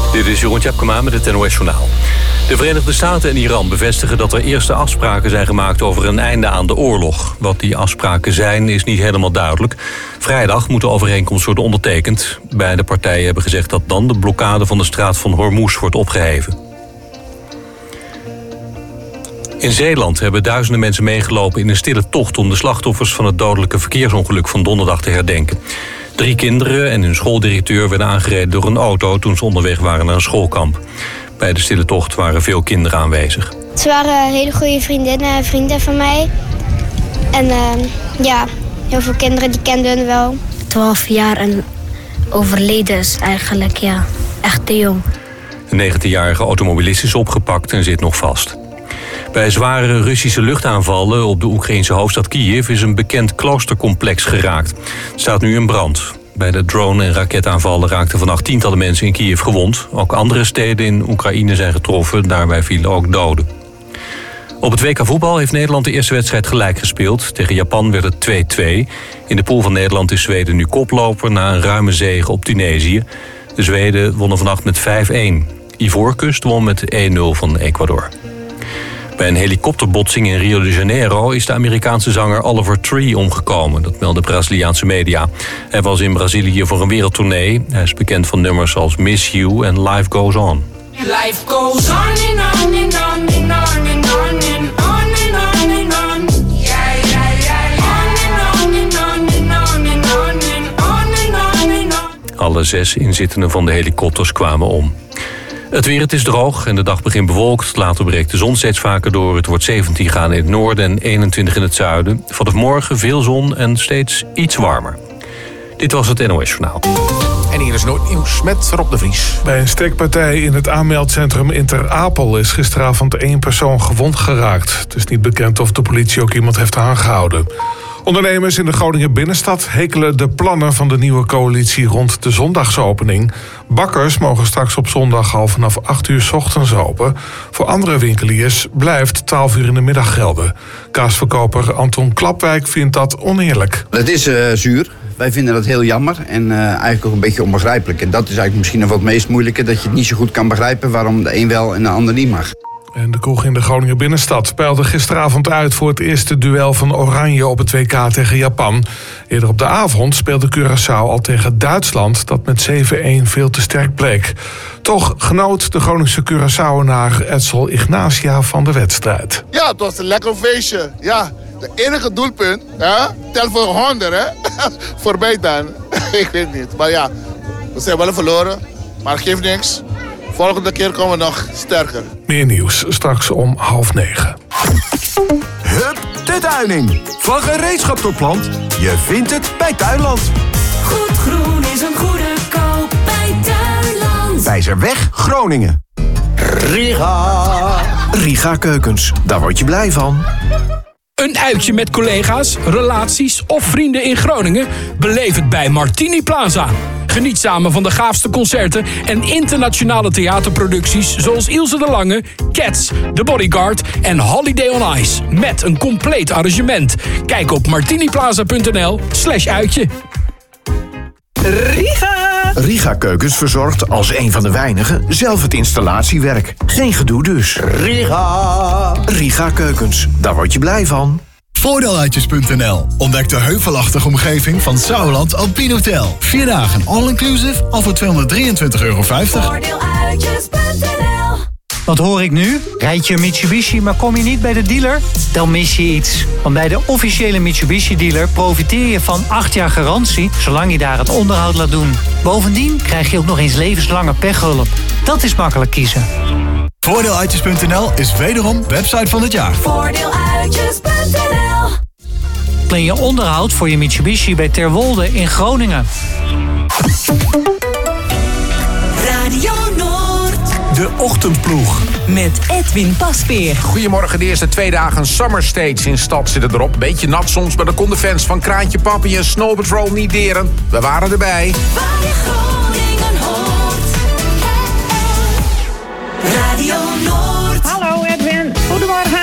Dit is Jeroen Tjepkema met het NOS Journaal. De Verenigde Staten en Iran bevestigen dat er eerste afspraken zijn gemaakt over een einde aan de oorlog. Wat die afspraken zijn is niet helemaal duidelijk. Vrijdag moet de overeenkomst worden ondertekend. Beide partijen hebben gezegd dat dan de blokkade van de straat van Hormuz wordt opgeheven. In Zeeland hebben duizenden mensen meegelopen in een stille tocht om de slachtoffers van het dodelijke verkeersongeluk van donderdag te herdenken. 3 kinderen en hun schooldirecteur werden aangereden door een auto toen ze onderweg waren naar een schoolkamp. Bij de stille tocht waren veel kinderen aanwezig. Ze waren hele goede vriendinnen en vrienden van mij. En heel veel kinderen die kenden hun wel. 12 jaar en overleden is eigenlijk, ja, echt te jong. De 19-jarige automobilist is opgepakt en zit nog vast. Bij zware Russische luchtaanvallen op de Oekraïnse hoofdstad Kiev is een bekend kloostercomplex geraakt. Het staat nu in brand. Bij de drone- en raketaanvallen raakten vannacht tientallen mensen in Kiev gewond. Ook andere steden in Oekraïne zijn getroffen, daarbij vielen ook doden. Op het WK voetbal heeft Nederland de eerste wedstrijd gelijk gespeeld. Tegen Japan werd het 2-2. In de pool van Nederland is Zweden nu koploper na een ruime zege op Tunesië. De Zweden wonnen vannacht met 5-1. Ivoorkust won met 1-0 van Ecuador. Bij een helikopterbotsing in Rio de Janeiro is de Amerikaanse zanger Oliver Tree omgekomen. Dat melden Braziliaanse media. Hij was in Brazilië voor een wereldtournee. Hij is bekend van nummers als Miss You en Life Goes On. Life goes on and on and on and on and on and on and on and on. Yeah, yeah, yeah. On and on and on and on and on and on and on and on. Alle 6 inzittenden van de helikopters kwamen om. Het weer, het is droog en de dag begint bewolkt. Later breekt de zon steeds vaker door. Het wordt 17 graden in het noorden en 21 in het zuiden. Vanaf morgen veel zon en steeds iets warmer. Dit was het NOS Journaal. En hier is Noordnieuws met Rob de Vries. Bij een steekpartij in het aanmeldcentrum in Ter Apel is gisteravond 1 persoon gewond geraakt. Het is niet bekend of de politie ook iemand heeft aangehouden. Ondernemers in de Groninger binnenstad hekelen de plannen van de nieuwe coalitie rond de zondagsopening. Bakkers mogen straks op zondag al vanaf 8 uur 's ochtends open. Voor andere winkeliers blijft 12 uur in de middag gelden. Kaasverkoper Anton Klapwijk vindt dat oneerlijk. Het is zuur. Wij vinden dat heel jammer en eigenlijk ook een beetje onbegrijpelijk. En dat is eigenlijk misschien nog wat het meest moeilijke, dat je het niet zo goed kan begrijpen waarom de een wel en de ander niet mag. En de kroeg in de Groninger binnenstad peilde gisteravond uit voor het eerste duel van Oranje op het WK tegen Japan. Eerder op de avond speelde Curaçao al tegen Duitsland, dat met 7-1 veel te sterk bleek. Toch genoot de Groningse Curaçaoenaar Edsel Ignacia van de wedstrijd. Ja, het was een lekker feestje. Ja, de enige doelpunt, tel voor 100, hè? Voorbij dan. Ik weet niet. Maar ja, we zijn wel verloren, maar geeft niks. Volgende keer komen we nog sterker. Meer nieuws straks om 8:30. Hup, de Tuining. Van gereedschap tot plant, je vindt het bij Tuinland. Goed groen is een goede koop bij Tuinland. Wijzerweg, Groningen. Riga Keukens, daar word je blij van. Een uitje met collega's, relaties of vrienden in Groningen? Beleef het bij Martini Plaza. Geniet samen van de gaafste concerten en internationale theaterproducties zoals Ilse de Lange, Cats, The Bodyguard en Holiday on Ice. Met een compleet arrangement. Kijk op martiniplaza.nl/uitje. Riga Keukens verzorgt als een van de weinigen zelf het installatiewerk. Geen gedoe dus. Riga Keukens, daar word je blij van. Voordeeluitjes.nl. Ontdek de heuvelachtige omgeving van Sauerland Alpine Hotel. 4 dagen all-inclusive al voor €223,50. Voordeeluitjes.nl. Wat hoor ik nu? Rijd je een Mitsubishi, maar kom je niet bij de dealer? Dan mis je iets. Want bij de officiële Mitsubishi-dealer profiteer je van 8 jaar garantie, zolang je daar het onderhoud laat doen. Bovendien krijg je ook nog eens levenslange pechhulp. Dat is makkelijk kiezen. Voordeeluitjes.nl is wederom website van het jaar. Voordeeluitjes.nl. Plan je onderhoud voor je Mitsubishi bij Terwolde in Groningen. Radio Noord. De Ochtendploeg. Met Edwin Paspeer. Goedemorgen, de eerste 2 dagen Summer Stage in stad zitten erop. Beetje nat soms, maar dan konden fans van Kraantje Papi en Snow Patrol niet deren. We waren erbij. Waar je Groningen hoort. Radio Noord. Hallo Edwin, goedemorgen.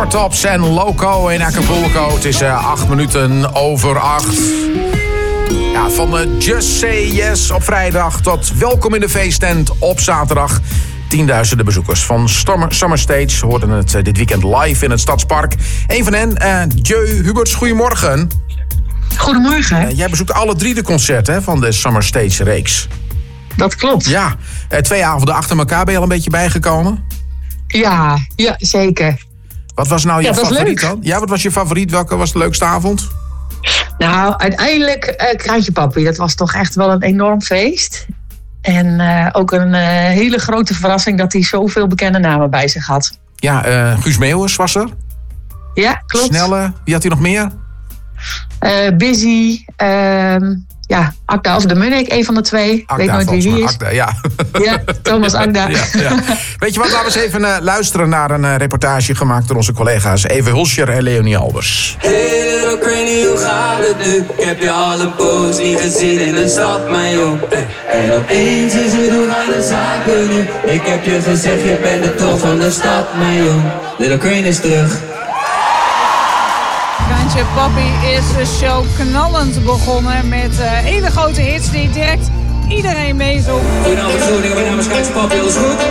Tops en Loco in Acapulco. Het is 8 minuten over 8. Ja, van Just Say Yes op vrijdag tot Welkom in de feesttent op zaterdag. Tienduizenden bezoekers van Summer Stage hoorden het dit weekend live in het Stadspark. Een van hen, Jeu Huberts, goedemorgen. Goedemorgen. Jij bezoekt alle 3 de concerten van de Summer Stage reeks. Dat klopt. Ja, 2 avonden achter elkaar. Ben je al een beetje bijgekomen? Ja, zeker. Wat was nou je favoriet leuk. dan? Ja, wat was je favoriet? Welke was de leukste avond? Nou, uiteindelijk Kraantje Papi. Dat was toch echt wel een enorm feest. En ook een hele grote verrassing dat hij zoveel bekende namen bij zich had. Ja, Guus Meeuwis was er. Ja, klopt. Snelle, wie had hij nog meer? Busy, Akda of de Munnik, een van de 2. Akda, weet nooit wie is. Akda, ja. Ja, Thomas Akda. Ja. Weet je wat, laten we eens even luisteren naar een reportage gemaakt door onze collega's Eve Hulscher en Leonie Albers. Hey little Granny, hoe gaat het nu? Ik heb je al een poos niet gezien in de stad, mijn jong. En opeens is het hoe gaan de zaken nu? Ik heb je gezegd, je bent de top van de stad, mijn jong. Little Granny is terug. Kraantje Papi is de show knallend begonnen met hele grote hits die direct iedereen meezong. Goedenavond Groningen, mijn naam is Kraantje Papi, alles goed?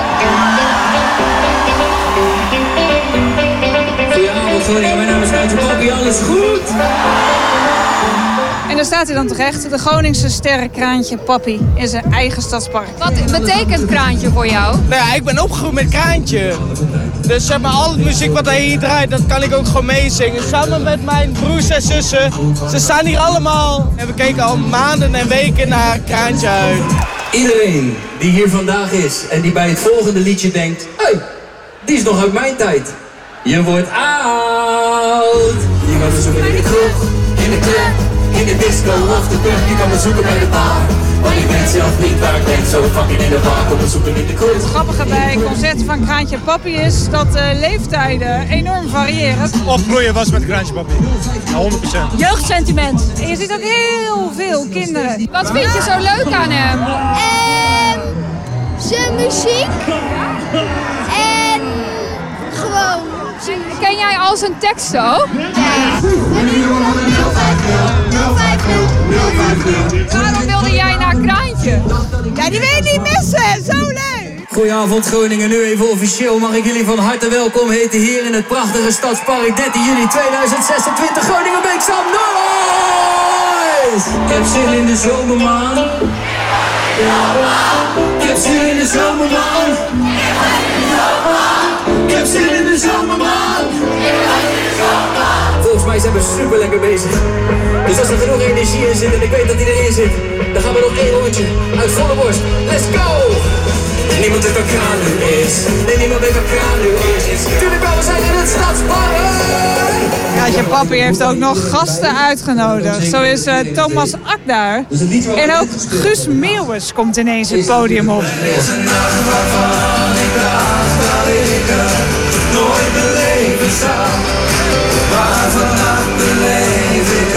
Goedenavond Groningen, mijn naam is Kraantje Papi, alles goed? En daar staat hij dan terecht, de Groningse sterren Kraantje Papi in zijn eigen stadspark. Wat betekent Kraantje voor jou? Nou ja, ik ben opgegroeid met Kraantje. Dus zeg maar, al het muziek wat hij hier draait, dat kan ik ook gewoon meezingen. Samen met mijn broers en zussen. Ze staan hier allemaal en we kijken al maanden en weken naar Kraantje uit. Iedereen die hier vandaag is en die bij het volgende liedje denkt... Hey, die is nog uit mijn tijd. Je wordt oud. Je gaat bezoeken in de kroeg, in de club, in de disco of de club. Je kan bezoeken bij de bar. Maar ik weet zelf niet waar ik ben, zo fucking in de bar. Kom bezoeken in de kroeg. Het grappige bij concerten van Kraantje Papi is dat de leeftijden enorm variëren. Opgroeien was met Kraantje Papi, 100%. Jeugdsentiment. En je ziet ook heel veel kinderen. Wat vind je zo leuk aan hem? Zijn muziek. En gewoon. Ken jij al zijn teksten ook? Ja. Waarom wilde jij naar Kraantje? Ja, die wil je niet missen. Zo leuk. Goedenavond Groningen, nu even officieel mag ik jullie van harte welkom heten hier in het prachtige Stadspark. 13 juli 2026, Groningen Beekstad Noise! Ik heb zin in de zomermaan. Ik heb zin in de zomermaan. Ik heb zin in de zomermaan. Volgens mij zijn we super lekker bezig. Dus als er genoeg energie in zit en ik weet dat die erin zit, dan gaan we nog 1 rondje uit volle borst. Let's go! Niemand weet wat kraan nu is. Nee, niemand weet wat kraan nu is. Tuurlijk wel, we zijn in het Stadspark! Kraantje Papi heeft ook nog gasten uitgenodigd. Zo is Thomas Akda. En ook Guus Meeuwis komt ineens het podium op. Er is een nacht waarvan ik dacht dat ik nooit beleven zou. Maar vannacht beleef ik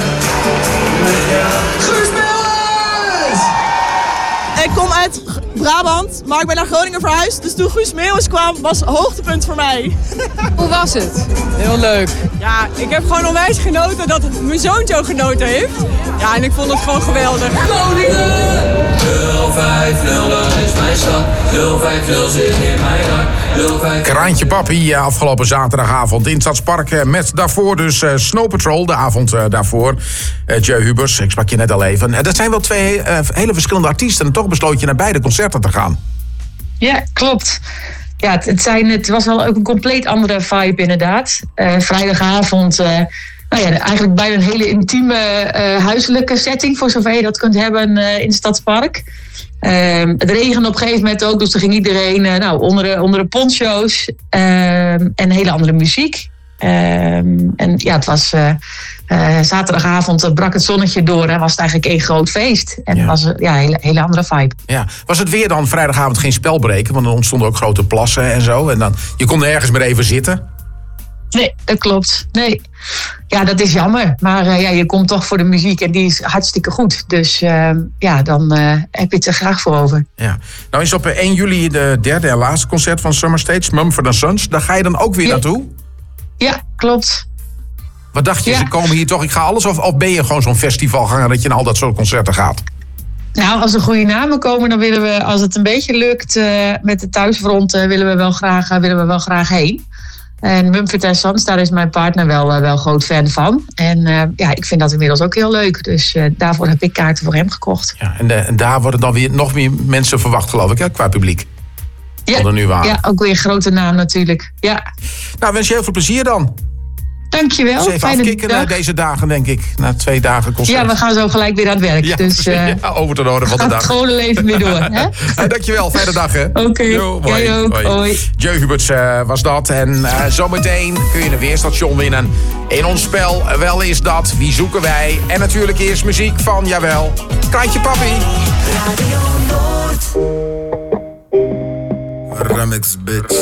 met jou. Guus Meeuwis! Ik kom uit Brabant, maar ik ben naar Groningen verhuisd. Dus toen Guus Meeuwis kwam, was het hoogtepunt voor mij. Hoe was het? Heel leuk. Ja, ik heb gewoon onwijs genoten dat mijn zoontje ook genoten heeft. Ja, en ik vond het gewoon geweldig. Groningen! 050, dat is mijn stad. 050 zit in mijn hart. Kraantje Papi afgelopen zaterdagavond in het Stadspark. Met daarvoor dus Snow Patrol, de avond daarvoor. Jeu Huberts, ik sprak je net al even. Dat zijn wel 2 hele verschillende artiesten. En toch besloot je naar beide concerten te gaan. Ja, klopt. Ja, het was wel ook een compleet andere vibe inderdaad. Vrijdagavond, eigenlijk bijna een hele intieme huiselijke setting, voor zover je dat kunt hebben in het Stadspark. Het regende op een gegeven moment ook, dus er ging iedereen onder de poncho's en hele andere muziek. En ja, het was zaterdagavond brak het zonnetje door en was het eigenlijk 1 groot feest. En het was een hele andere vibe. Ja. Was het weer dan vrijdagavond geen spel breken? Want er ontstonden ook grote plassen en zo. En dan, je kon nergens meer even zitten. Nee, dat klopt. Nee. Ja, dat is jammer. Maar je komt toch voor de muziek en die is hartstikke goed. Dus dan heb je het er graag voor over. Ja. Nou is op 1 juli de derde en laatste concert van Summer Stage, Mumford & Sons. Daar ga je dan ook weer naartoe? Ja, klopt. Wat dacht je, ze komen hier toch, ik ga alles... of ben je gewoon zo'n festivalganger dat je naar al dat soort concerten gaat? Nou, als er goede namen komen, dan willen we, als het een beetje lukt met de thuisfront, willen we wel graag heen. En Mumford & Sons, daar is mijn partner wel groot fan van. En ik vind dat inmiddels ook heel leuk. Dus daarvoor heb ik kaarten voor hem gekocht. Ja, en daar worden dan weer nog meer mensen verwacht, geloof ik, hè, qua publiek. Ja, ook weer een grote naam natuurlijk. Ja. Nou, wens je heel veel plezier dan. Dankjewel. Dus even afkicken deze dagen, denk ik. Na 2 dagen concert. Ja, we gaan zo gelijk weer aan het werk. Ja, dus over de orde van de dag. Het gewone leven weer door. Hè? Dankjewel, fijne dag. Oké, jij ook. Hoi. Jeu Huberts was dat. En zometeen kun je een weerstation winnen. In ons spel, wel is dat. Wie zoeken wij? En natuurlijk eerst muziek van, jawel, Kraantje Papi. Radio Noord. Remix, bitch.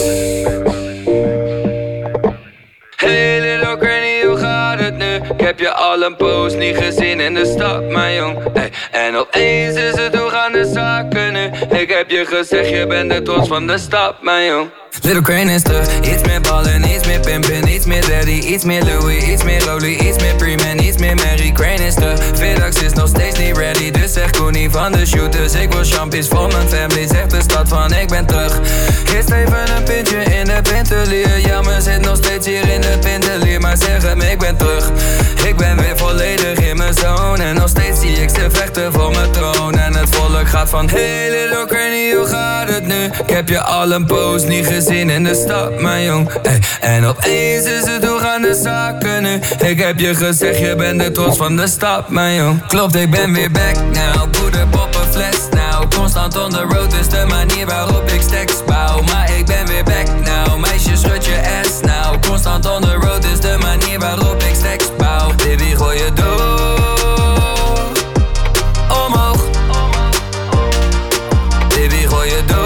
Hey little granny, hoe gaat het nu? Ik heb je al een poos niet gezien in de stad, mijn jong. Hey. En opeens is het hoe gaan de zaken nu? Ik heb je gezegd, je bent de trots van de stad, mijn jong. Little Crane is terug, iets meer ballen, iets meer pimpin', iets meer daddy, iets meer Louis, iets meer Rolly, iets meer Freeman, iets meer Mary. Crane is terug, Vidax is nog steeds niet ready, dus zeg Koenie van de shooters. Ik wil champions voor mijn family, zegt de stad van ik ben terug. Eerst even een pintje in de pintelier, jammer zit nog steeds hier in de pintelier, maar zeg hem ik ben terug. Ik ben weer volledig in mijn zone en nog steeds zie ik ze vechten voor mijn troon. En het volk gaat van hey little Crane, hoe gaat het nu? Ik heb je al een poos niet gezien in de stad, mijn jong. Hey. En opeens is het hoe gaan de zaken nu? Ik heb je gezegd, je bent de trots van de stad, mijn jong. Klopt, ik ben weer back now. Poeder, poppen, fles now. Constant on the road is de manier waarop ik stacks bouw. Maar ik ben weer back now. Meisje, schud je ass now. Constant on the road is de manier waarop ik stacks bouw. Baby, gooi je door. Omhoog. Baby, gooi je door.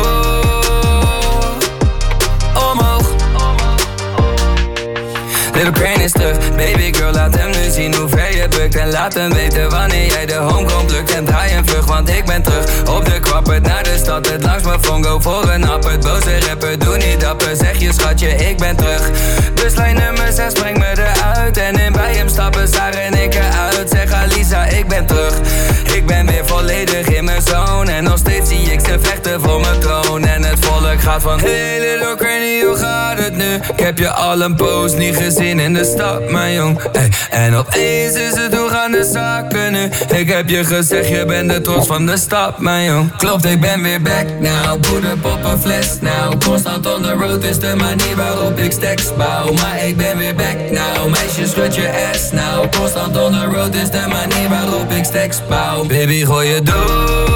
Little Crane is terug, baby girl, laat hem nu zien hoe ver je bukt. En laat hem weten wanneer jij de homegrown plukt. En draai een vlug, want ik ben terug op de kwappert naar de stad. Het langs mijn fongo voor een appert. Boze rapper, doe niet dapper, zeg je schatje, ik ben terug. Dus lijn nummer 6, breng me eruit. En in bij hem stappen, Sarah en ik eruit. Zeg Alisa, ik ben terug. Ik ben weer volledig in mijn zone. En nog steeds zie ik ze vechten voor mijn troon. En het volk gaat van hey little Crane, hoe gaat het nu? Ik heb je al een poos niet gezien in de stad, mijn jong. Hey. En opeens is het hoe gaan de zaken nu? Ik heb je gezegd, je bent de trots van de stad, mijn jong. Klopt, ik ben weer back now. Poeder, poppen, fles now. Constant on the road is de manier waarop ik stacks bouw. Maar ik ben weer back now. Meisje, schud je ass now. Constant on the road is de manier waarop ik stacks bouw. Baby, gooi je door.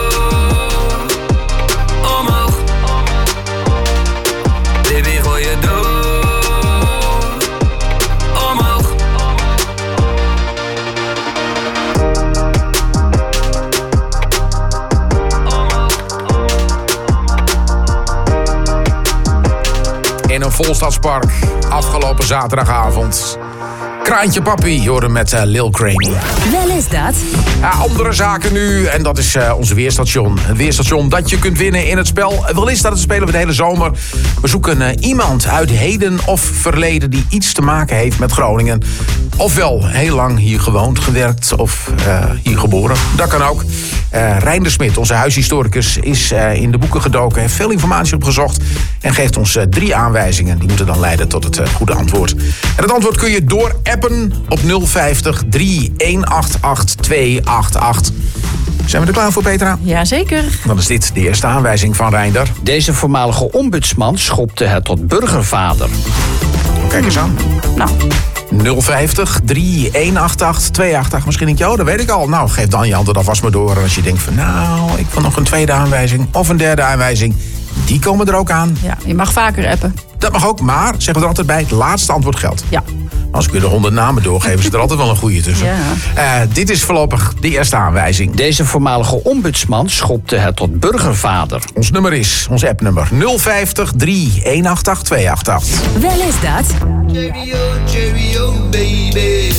Omhoog. Baby, gooi je door. In een volstadspark, afgelopen zaterdagavond. Kraantje Papi, je hoorde met Lil Crane. Wel is dat. Ja, andere zaken nu, en dat is onze weerstation. Het weerstation dat je kunt winnen in het spel. Wel is dat, het spelen we de hele zomer. We zoeken iemand uit heden of verleden die iets te maken heeft met Groningen. Ofwel heel lang hier gewoond, gewerkt of hier geboren. Dat kan ook. Reinder Smit, onze huishistoricus, is in de boeken gedoken, heeft veel informatie opgezocht en geeft ons 3 aanwijzingen. Die moeten dan leiden tot het goede antwoord. En het antwoord kun je doorappen op 050 3188 288. Zijn we er klaar voor, Petra? Jazeker. Dan is dit de eerste aanwijzing van Reinder. Deze voormalige ombudsman schopte het tot burgervader. Kijk eens aan. Nou. 050 3188 288. Misschien denk je, oh, dat weet ik al. Nou, geef dan je antwoord alvast maar door. Als je denkt van, nou, ik wil nog een tweede aanwijzing of een derde aanwijzing. Die komen er ook aan. Ja, je mag vaker appen. Dat mag ook, maar zeggen we er altijd bij, het laatste antwoord geldt. Ja. Als ik u de 100 namen doorgeven, ze er altijd wel een goede tussen. Ja. Dit is voorlopig de eerste aanwijzing. Deze voormalige ombudsman schopte het tot burgervader. Ons nummer is, ons appnummer 050 3188 288. Wel is dat. Cheerio, baby.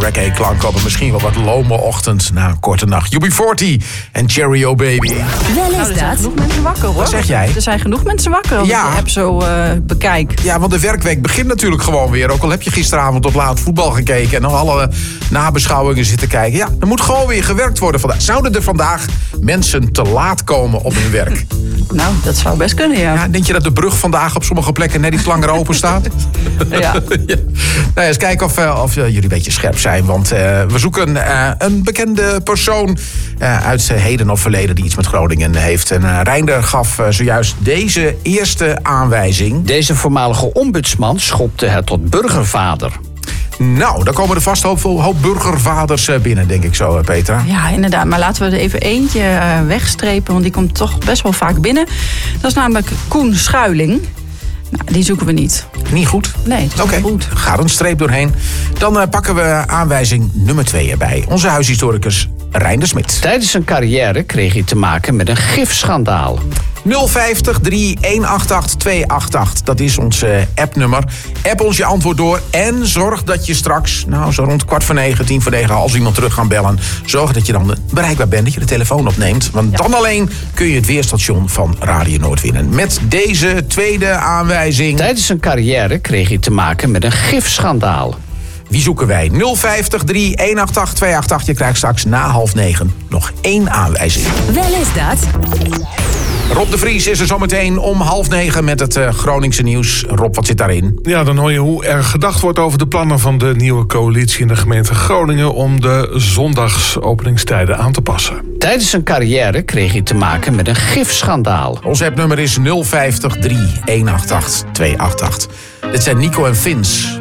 reggae-klanken op een misschien wel wat lome ochtend na een korte nacht. UB40 en Cherry O Baby. Wel is er zijn genoeg mensen wakker, hoor. Wat zeg jij? Er zijn genoeg mensen wakker als ik de app zo bekijk. Ja, want de werkweek begint natuurlijk gewoon weer. Ook al heb je gisteravond tot laat voetbal gekeken en nog alle nabeschouwingen zitten kijken. Ja, er moet gewoon weer gewerkt worden vandaag. Zouden er vandaag mensen te laat komen op hun werk? Nou, dat zou best kunnen, ja. Denk je dat de brug vandaag op sommige plekken net iets langer open staat? Ja. Nou, eens kijken of jullie een beetje scherp zijn. Want we zoeken een bekende persoon uit heden of verleden die iets met Groningen heeft. En Reinder gaf zojuist deze eerste aanwijzing. Deze voormalige ombudsman schopte het tot burgervader. Nou, daar komen er vast een hoop burgervaders binnen, denk ik zo, Petra. Ja, inderdaad. Maar laten we er even eentje wegstrepen, want die komt toch best wel vaak binnen. Dat is namelijk Koen Schuiling. Nou, die zoeken we niet. Niet goed? Nee, dat is niet goed. Ga er een streep doorheen. Dan pakken we aanwijzing nummer 2 erbij. Onze huishistoricus Reinder Smit. Tijdens zijn carrière kreeg hij te maken met een gifschandaal. 050 3188 288. Dat is ons appnummer. App ons je antwoord door en zorg dat je straks, zo rond 8:45, 8:50, als iemand terug gaan bellen, zorg dat je dan bereikbaar bent, dat je de telefoon opneemt. Want dan alleen kun je het weerstation van Radio Noord winnen. Met deze tweede aanwijzing. Tijdens zijn carrière kreeg hij te maken met een gifschandaal. Wie zoeken wij? 050 3188 288. Je krijgt straks na 8:30 nog 1 aanwijzing. Wel is dat. Rob de Vries is er zometeen om 8:30 met het Groningse nieuws. Rob, wat zit daarin? Ja, dan hoor je hoe er gedacht wordt over de plannen van de nieuwe coalitie in de gemeente Groningen om de zondagsopeningstijden aan te passen. Tijdens zijn carrière kreeg hij te maken met een gifschandaal. Ons appnummer is 050 3188 288. Dit zijn Nico en Vins.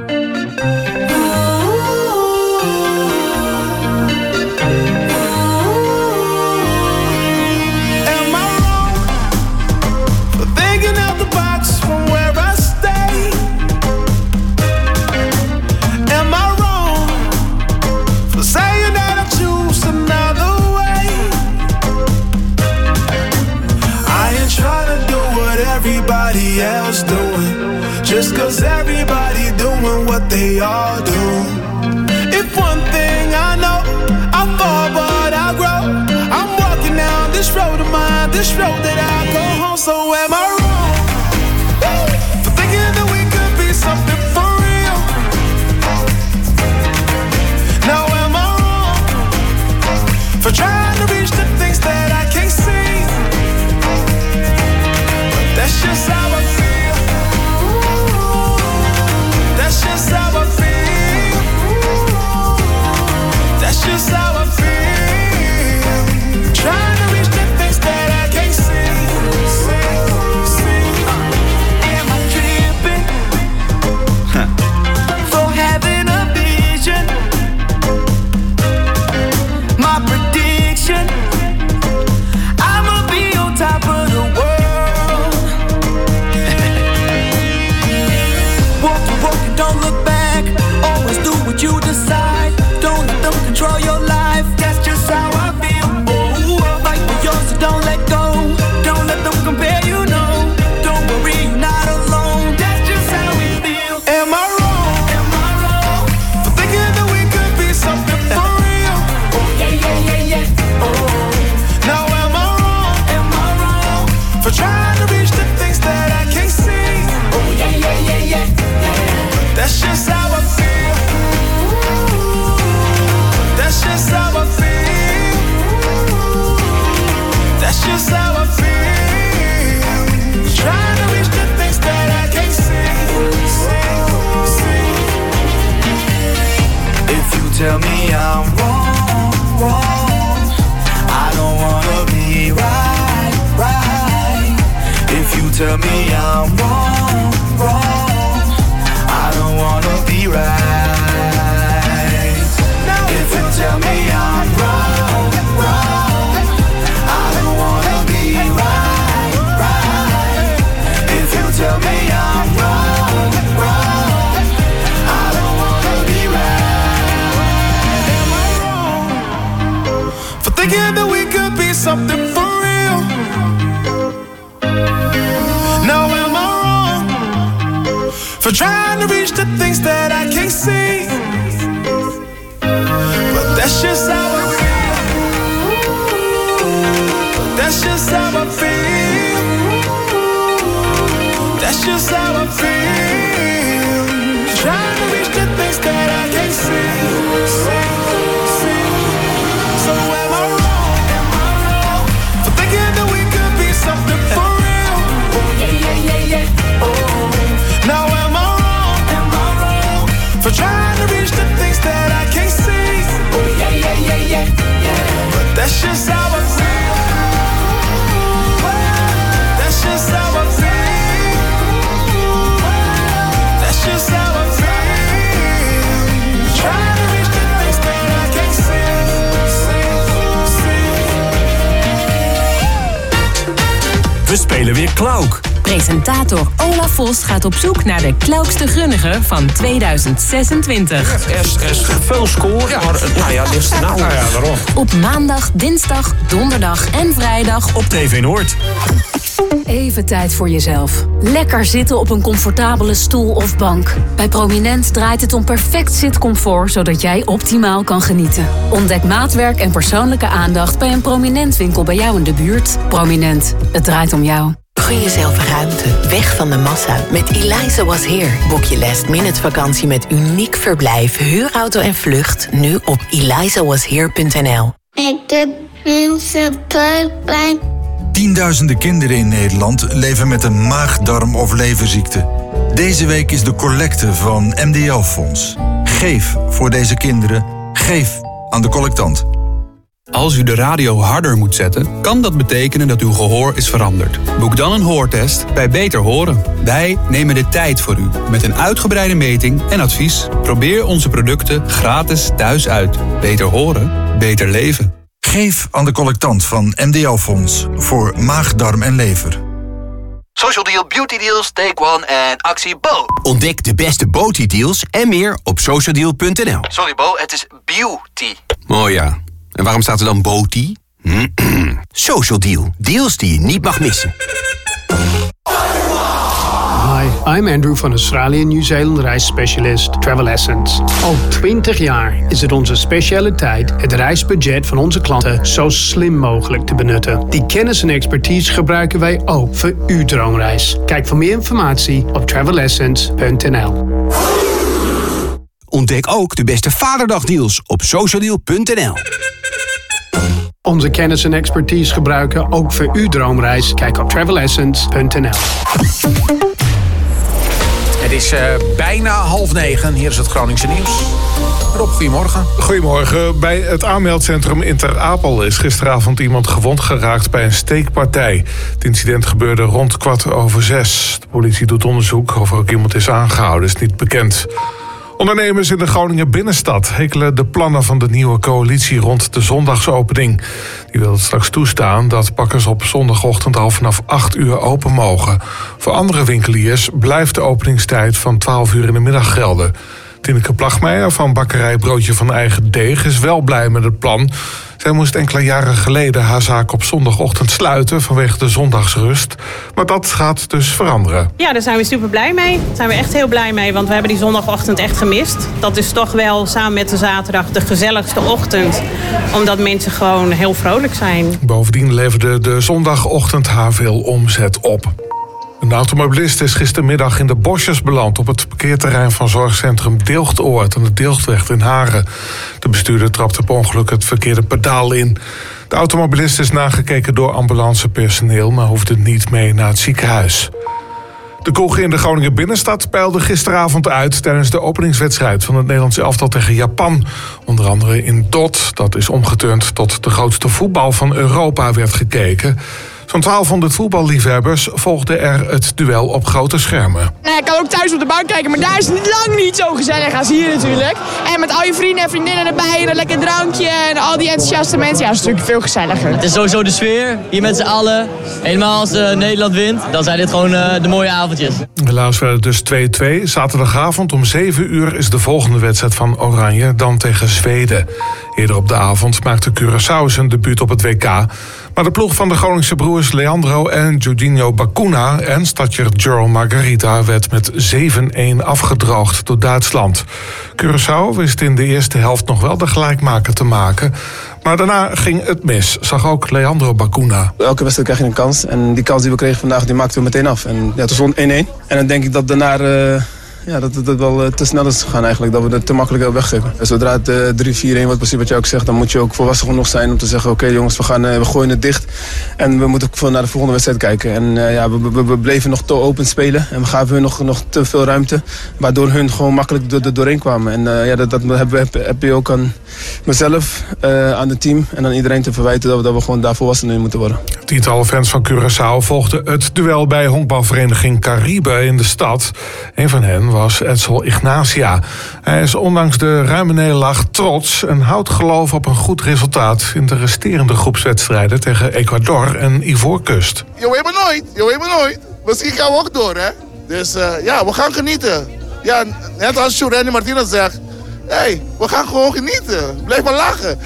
Everybody else doing, just cause everybody doing what they all do. If one thing I know, I fall but I grow. I'm walking down this road of mine, this road that I go home. So am I wrong for thinking that we could be something for real? Now am I wrong for trying to reach the things that I can't see? That's just how I feel. That's just how I feel. That's just how I feel. Trying to reach the things that I can't see. Am I tripping for having a vision? My prediction, I'ma be on top of the world. Don't look back, always do what you decide. Don't let them control your life, that's just how I feel. Oh, fight for yours, so don't let go. Don't let them compare, you know. Don't worry, you're not alone. That's just how we feel. Am I wrong? Am I wrong for thinking that we could be something for real? Oh, yeah. Oh, now am I wrong? Am I wrong for trying to reach the things that I can't see? Oh, yeah. That's just how I feel. That's just how I feel. That's just how I feel. Trying to reach the things that I can't see. If you tell me I'm wrong, I don't wanna be right. If you tell me I'm wrong, I don't wanna be right. If you tell me I'm wrong, I don't wanna be right. If you tell me I'm wrong, I don't wanna be right. Am I wrong for thinking that we could be something for real? Now am I wrong for trying to reach the things that I can't see? That's just how I feel. Trying to reach the things that I can't see. So am I wrong for thinking that we could be something for real? Yeah. Oh. Now am I wrong for trying to reach the things that I can't see? Oh yeah. But that's just how I feel. That's just how I feel. That's just how I feel. Trying to reach the things that I can't see. We spelen weer Klauk. Presentator Olaf Vos gaat op zoek naar de klaukste grunnige van 2026. Er is veel score, maar ligt er nou. Waarom? Op maandag, dinsdag, donderdag en vrijdag op TV Noord. Even tijd voor jezelf. Lekker zitten op een comfortabele stoel of bank. Bij Prominent draait het om perfect zitcomfort, zodat jij optimaal kan genieten. Ontdek maatwerk en persoonlijke aandacht bij een Prominent winkel bij jou in de buurt. Prominent, het draait om jou. Gun jezelf ruimte, weg van de massa. Met Eliza Was Here boek je last-minute vakantie met uniek verblijf, huurauto en vlucht. Nu op elizawashere.nl. Ik doe mensen pijn. Tienduizenden kinderen in Nederland leven met een maag-darm- of leverziekte. Deze week is de collecte van MDL Fonds. Geef voor deze kinderen. Geef aan de collectant. Als u de radio harder moet zetten, kan dat betekenen dat uw gehoor is veranderd. Boek dan een hoortest bij Beter Horen. Wij nemen de tijd voor u met een uitgebreide meting en advies. Probeer onze producten gratis thuis uit. Beter horen, beter leven. Geef aan de collectant van MDL Fonds voor maag, darm en lever. Social Deal, Beauty Deals, Take One en actie Bo. Ontdek de beste Beauty deals en meer op socialdeal.nl. Sorry Bo, het is beauty. Oh ja, en waarom staat er dan Beauty? Social Deal, deals die je niet mag missen. Hi, I'm Andrew van Australië en Nieuw-Zeeland reisspecialist Travel Essence. Al 20 jaar is het onze specialiteit het reisbudget van onze klanten zo slim mogelijk te benutten. Die kennis en expertise gebruiken wij ook voor uw droomreis. Kijk voor meer informatie op travelessence.nl. Ontdek ook de beste Vaderdagdeals op socialdeal.nl. Onze kennis en expertise gebruiken ook voor uw droomreis. Kijk op travelessence.nl. Het is bijna 8:30. Hier is het Groningse nieuws. Rob, goedemorgen. Goedemorgen. Bij het aanmeldcentrum in Ter Apel is gisteravond iemand gewond geraakt bij een steekpartij. Het incident gebeurde rond 6:15. De politie doet onderzoek of er ook iemand is aangehouden. Is niet bekend. Ondernemers in de Groninger binnenstad hekelen de plannen van de nieuwe coalitie rond de zondagsopening. Die wil het straks toestaan dat bakkers op zondagochtend al vanaf 8 uur open mogen. Voor andere winkeliers blijft de openingstijd van 12 uur in de middag gelden. Tineke Plagmeijer van bakkerij Broodje van Eigen Deeg is wel blij met het plan. Zij moest enkele jaren geleden haar zaak op zondagochtend sluiten vanwege de zondagsrust. Maar dat gaat dus veranderen. Ja, daar zijn we super blij mee. Daar zijn we echt heel blij mee, want we hebben die zondagochtend echt gemist. Dat is toch wel samen met de zaterdag de gezelligste ochtend. Omdat mensen gewoon heel vrolijk zijn. Bovendien leverde de zondagochtend haar veel omzet op. Een automobilist is gistermiddag in de bosjes beland op het parkeerterrein van zorgcentrum Dilgtoord aan de Dilgtweg in Haren. De bestuurder trapte per ongeluk het verkeerde pedaal in. De automobilist is nagekeken door ambulancepersoneel, maar hoefde niet mee naar het ziekenhuis. De kroegen in de Groninger binnenstad peilden gisteravond uit tijdens de openingswedstrijd van het Nederlandse elftal tegen Japan. Onder andere in Dot, dat is omgeturnd tot de grootste voetbal van Europa, werd gekeken. Zo'n 1200 voetballiefhebbers volgden er het duel op grote schermen. Nou, ik kan ook thuis op de bank kijken, maar daar is het lang niet zo gezellig als hier natuurlijk. En met al je vrienden en vriendinnen erbij en een lekker drankje en al die enthousiaste mensen, ja, dat is natuurlijk veel gezelliger. Het is sowieso de sfeer, hier met z'n allen. Helemaal als Nederland wint, dan zijn dit gewoon de mooie avondjes. Helaas werd het dus 2-2. Zaterdagavond om 7 uur is de volgende wedstrijd van Oranje, dan tegen Zweden. Eerder op de avond maakte Curaçao zijn debuut op het WK. Maar de ploeg van de Groningse broers Leandro en Jorginho Bacuna en stadjer Joel Margarita werd met 7-1 afgedroogd door Duitsland. Curaçao wist in de eerste helft nog wel de gelijkmaker te maken. Maar daarna ging het mis, zag ook Leandro Bacuna. Elke wedstrijd krijg je een kans. En die kans die we kregen vandaag, die maakten we meteen af. En ja, het stond 1-1. En dan denk ik dat daarna dat het wel te snel is gegaan eigenlijk. Dat we het te makkelijk hebben weggegeven. En zodra het 3-4-1 wordt, precies wat jij ook zegt, dan moet je ook volwassen genoeg zijn om te zeggen, oké, jongens, we gooien het dicht. En we moeten naar de volgende wedstrijd kijken. En we bleven nog te open spelen. En we gaven hun nog te veel ruimte. Waardoor hun gewoon makkelijk er doorheen kwamen. En dat heb je ook aan mezelf, aan het team en aan iedereen te verwijten dat we gewoon daar volwassen in moeten worden. Tientallen fans van Curaçao volgden het duel bij honkbalvereniging Caribe in de stad. Een van hen was Edsel Ignacia. Hij is ondanks de ruime nederlaag trots en houdt geloof op een goed resultaat in de resterende groepswedstrijden tegen Ecuador en Ivoorkust. Je weet maar nooit. Misschien gaan we ook door, hè. Dus we gaan genieten. Ja, net als Jureni Martinez zegt, we gaan gewoon genieten. Blijf maar lachen.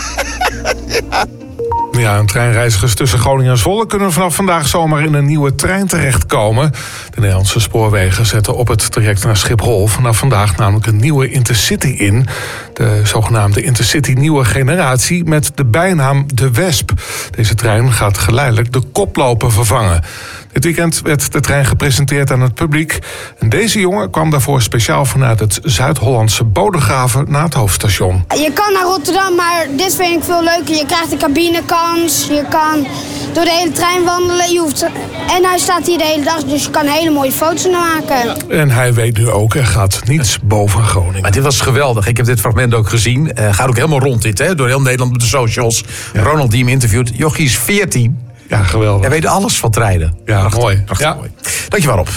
Ja, en treinreizigers tussen Groningen en Zwolle kunnen vanaf vandaag zomaar in een nieuwe trein terechtkomen. De Nederlandse spoorwegen zetten op het traject naar Schiphol vanaf vandaag namelijk een nieuwe Intercity in. De zogenaamde Intercity nieuwe generatie met de bijnaam De Wesp. Deze trein gaat geleidelijk de koploper vervangen. Dit weekend werd de trein gepresenteerd aan het publiek. En deze jongen kwam daarvoor speciaal vanuit het Zuid-Hollandse Bodegraven naar het hoofdstation. Je kan naar Rotterdam, maar dit vind ik veel leuker. Je krijgt een cabinekans, je kan door de hele trein wandelen. En hij staat hier de hele dag, dus je kan hele mooie foto's maken. En hij weet nu ook, er gaat niets boven Groningen. Maar dit was geweldig. Ik heb dit fragment ook gezien. Gaat ook helemaal rond dit, hè? Door heel Nederland met de socials. Ja. Ronald die hem interviewt. Jochie is 14. Ja, geweldig. Hij weet alles van treinen. Ja, prachtig, mooi. Prachtig, mooi. Dankjewel, Rob.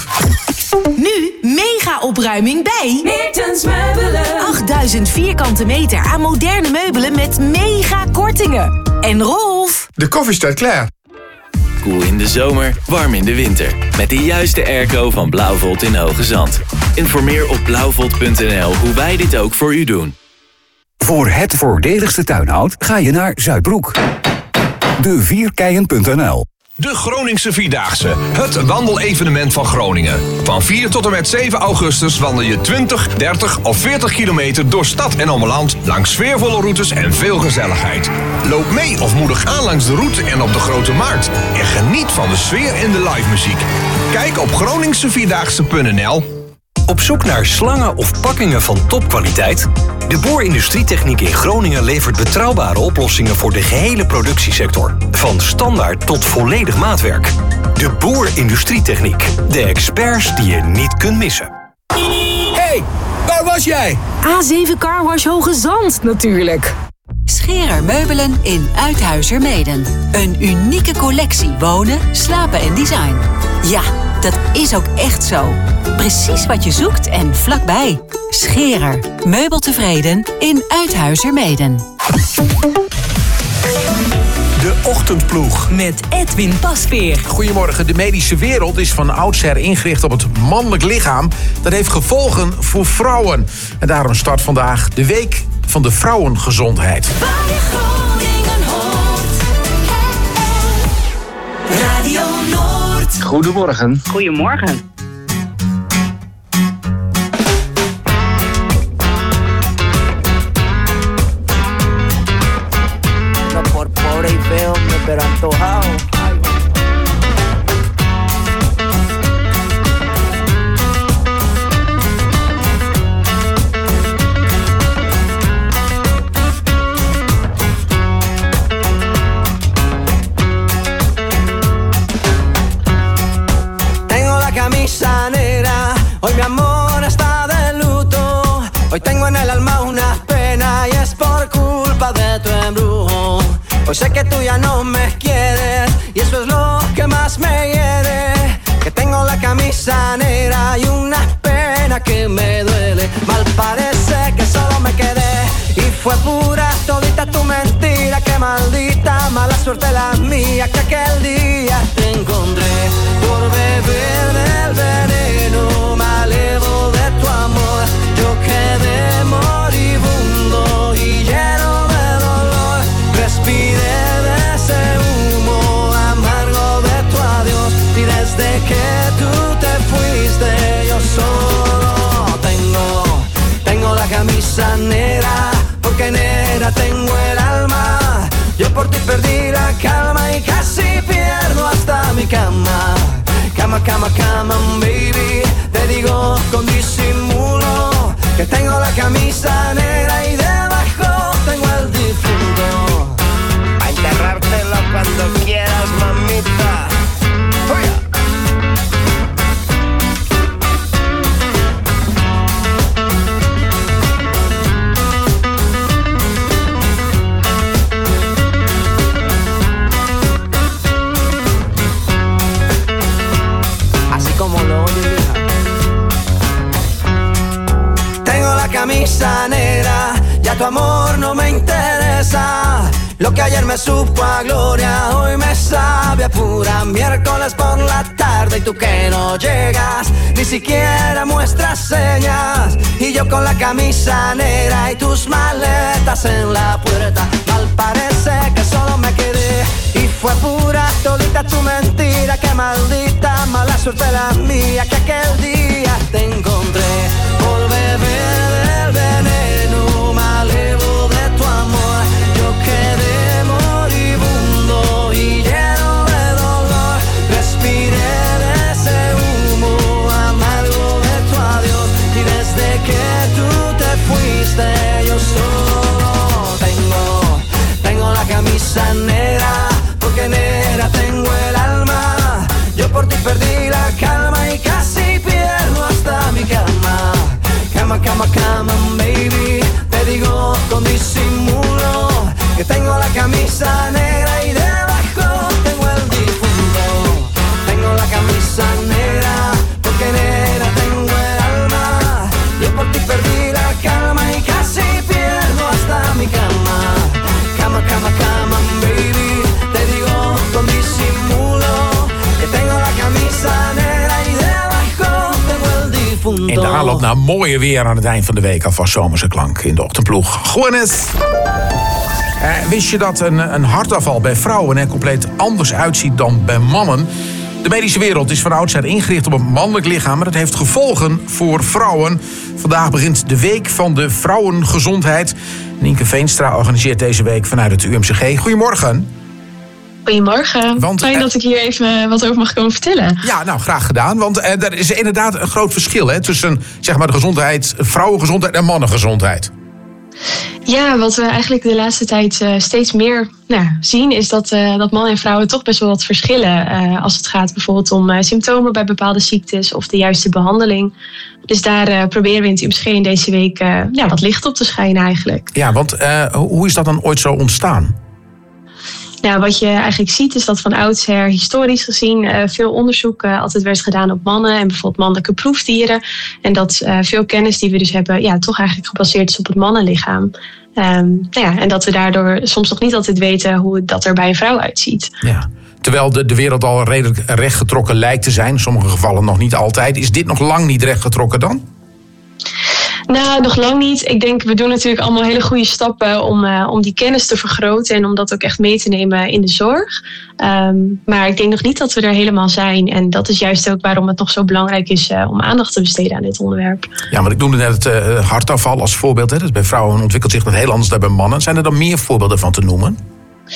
Nu mega opruiming bij Meertens Meubelen. 8000 vierkante meter aan moderne meubelen met mega kortingen. En Rolf. De koffie staat klaar. Koel in de zomer, warm in de winter. Met de juiste airco van Blauwvolt in Hoge Zand. Informeer op blauwvolt.nl hoe wij dit ook voor u doen. Voor het voordeligste tuinhout ga je naar Zuidbroek. De Vierkeien.nl. De Groningse Vierdaagse, het wandelevenement van Groningen. Van 4 tot en met 7 augustus wandel je 20, 30 of 40 kilometer door stad en omland... langs sfeervolle routes en veel gezelligheid. Loop mee of moedig aan langs de route en op de Grote Markt. En geniet van de sfeer en de live muziek. Kijk op groningsevierdaagse.nl. Op zoek naar slangen of pakkingen van topkwaliteit? De Boer Industrietechniek in Groningen levert betrouwbare oplossingen voor de gehele productiesector. Van standaard tot volledig maatwerk. De Boer Industrietechniek. De experts die je niet kunt missen. Hey, waar was jij? A7 Carwash Hoge Zand natuurlijk. Scherer Meubelen in Uithuizermeeden. Een unieke collectie wonen, slapen en design. Ja, dat is ook echt zo. Precies wat je zoekt en vlakbij. Scherer. Meubeltevreden in Uithuizermeeden. De Ochtendploeg. Met Edwin Pasveer. Goedemorgen. De medische wereld is van oudsher ingericht op het mannelijk lichaam. Dat heeft gevolgen voor vrouwen. En daarom start vandaag de Week van de Vrouwengezondheid. Radio Noord. Goedemorgen. Goedemorgen. No por pobre y feo, pero antojado. Camisa negra, hoy mi amor está de luto. Hoy tengo en el alma una pena y es por culpa de tu embrujo. Hoy sé que tú ya no me quieres y eso es lo que más me hiere. Que tengo la camisa negra y una pena que me duele. Mal parece que solo me quedé y fue pura todita tu mentira. Que maldita mala suerte la mía que aquel día te encontré por beber del veneno malevo de tu amor. Yo quedé moribundo y lleno de dolor. Respiré de ese humo amargo de tu adiós y desde que tú te fuiste yo solo tengo la camisa negra porque negra tengo el alma. cama, cama, baby. Te digo con disimulo que tengo la camisa negra y debajo tengo el difunto. A enterrártelo cuando quieras, mamita. Como lo oye, tengo la camisa negra, ya tu amor no me interesa. Lo que ayer me supo a gloria, hoy me sabe a pura. Miércoles por la tarde y tú que no llegas, ni siquiera muestras señas. Y yo con la camisa negra y tus maletas en la puerta. Mal parece que solo me quedé y fue pura todita tu mentira. Qué maldita mala suerte la mía que aquel día te encontré por beber del veneno malevo de tu amor. Yo quedé moribundo y lleno de dolor. Respiré de ese humo amargo de tu adiós. Y desde que tú te fuiste yo solo tengo la camisa negra. Porque negra tengo el alma. Yo por ti perdí la calma y casi pierdo hasta mi cama. Cama, cama, cama, baby. Te digo con disimulo que tengo la camisa negra y debajo tengo el difunto. Tengo la camisa negra porque negra tengo el alma. Yo por ti perdí la calma y casi pierdo hasta mi cama. Cama, cama, cama, baby. Te digo con disimulo que tengo la camisa negra y debajo tengo el difunto. In de aanloop naar mooie weer aan het eind van de week alvast zomerse klank in de ochtendploeg. Gwyneth! Wist je dat een hartaanval bij vrouwen er compleet anders uitziet dan bij mannen? De medische wereld is van oudsher ingericht op een mannelijk lichaam, maar dat heeft gevolgen voor vrouwen. Vandaag begint de Week van de Vrouwengezondheid. Nienke Veenstra organiseert deze week vanuit het UMCG. Goedemorgen. Goedemorgen. Fijn dat ik hier even wat over mag komen vertellen. Ja, nou, graag gedaan. Want er is inderdaad een groot verschil tussen zeg maar, de gezondheid, vrouwengezondheid en mannengezondheid. Ja, wat we eigenlijk de laatste tijd steeds meer zien, is dat mannen en vrouwen toch best wel wat verschillen. Als het gaat bijvoorbeeld om symptomen bij bepaalde ziektes of de juiste behandeling. Dus daar proberen we in het UMCG in deze week wat licht op te schijnen eigenlijk. Ja, want hoe is dat dan ooit zo ontstaan? Nou, wat je eigenlijk ziet is dat van oudsher historisch gezien veel onderzoek altijd werd gedaan op mannen en bijvoorbeeld mannelijke proefdieren. En dat veel kennis die we dus hebben toch eigenlijk gebaseerd is op het mannenlichaam. En dat we daardoor soms nog niet altijd weten hoe dat er bij een vrouw uitziet. Ja. Terwijl de wereld al redelijk rechtgetrokken lijkt te zijn, in sommige gevallen nog niet altijd. Is dit nog lang niet rechtgetrokken dan? Nou, nog lang niet. Ik denk, we doen natuurlijk allemaal hele goede stappen om die kennis te vergroten en om dat ook echt mee te nemen in de zorg. Maar ik denk nog niet dat we er helemaal zijn. En dat is juist ook waarom het nog zo belangrijk is om aandacht te besteden aan dit onderwerp. Ja, want ik noemde net het hartaanval als voorbeeld. Hè. Dus bij vrouwen ontwikkelt zich dat heel anders dan bij mannen. Zijn er dan meer voorbeelden van te noemen?